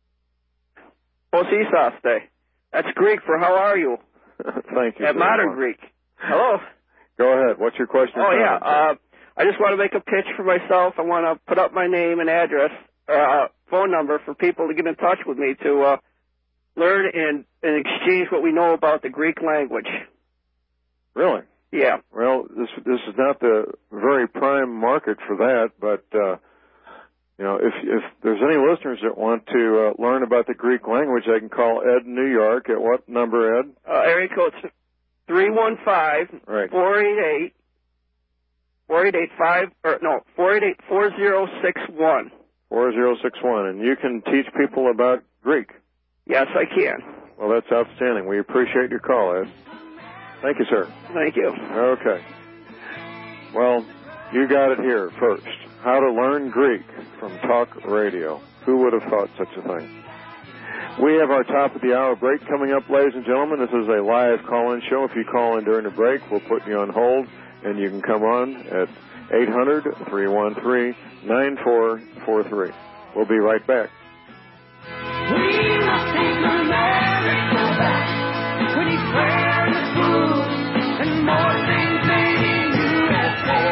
Osisaste. That's Greek for how are you? Thank you. At modern Greek. Hello? Go ahead. What's your question? Oh, yeah. Uh, I just want to make a pitch for myself. I want to put up my name and address, uh, phone number for people to get in touch with me to uh, learn and, and exchange what we know about the Greek language. Really? Yeah. Well, this this is not the very prime market for that, but uh, you know, if if there's any listeners that want to uh, learn about the Greek language, they can call Ed in New York at what number, Ed? Uh, area code three one five, four eight eight, four eight eight five, or no, four eight eight, four zero six one. four zero six one, and you can teach people about Greek. Yes, I can. Well, that's outstanding. We appreciate your call, Ed. Thank you, sir. Thank you. Okay. Well, you got it here first. How to learn Greek from Talk Radio. Who would have thought such a thing? We have our top of the hour break coming up, ladies and gentlemen. This is a live call-in show. If you call in during the break, we'll put you on hold, and you can come on at eight hundred, three one three, nine four four three. We'll be right back. We must take America back when he's wearing the food and more things made in U S A.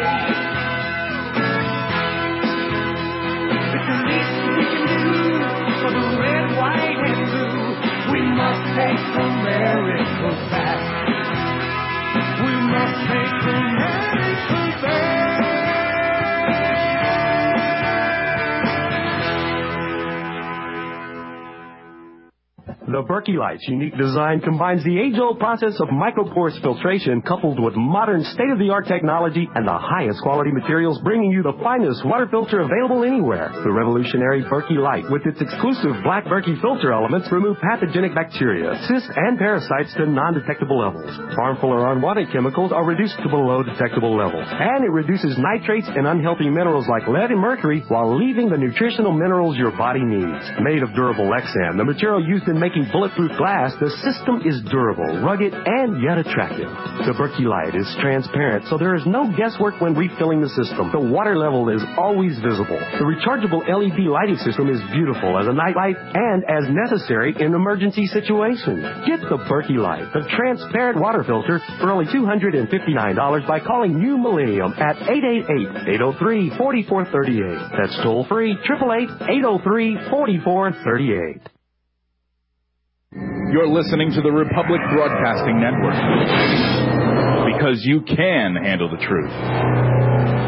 It's the least we can do for the red, white, and blue. We must take America back. We must take America back. The Berkey Light's unique design combines the age-old process of micropore filtration coupled with modern state-of-the-art technology and the highest quality materials, bringing you the finest water filter available anywhere. The revolutionary Berkey Light, with its exclusive black Berkey filter elements, remove pathogenic bacteria, cysts, and parasites to non-detectable levels. Harmful or unwanted chemicals are reduced to below detectable levels. And it reduces nitrates and unhealthy minerals like lead and mercury while leaving the nutritional minerals your body needs. Made of durable Lexan, the material used in making bulletproof glass, the system is durable, rugged, and yet attractive. The Berkey Light is transparent, so there is no guesswork when refilling the system. The water level is always visible. The rechargeable L E D lighting system is beautiful as a night light and as necessary in emergency situations. Get the Berkey Light, the transparent water filter, for only two hundred fifty-nine dollars by calling New Millennium at eight eight eight, eight oh three, four four three eight. That's toll free, eight eight eight, eight oh three, four four three eight. You're listening to the Republic Broadcasting Network. Because you can handle the truth.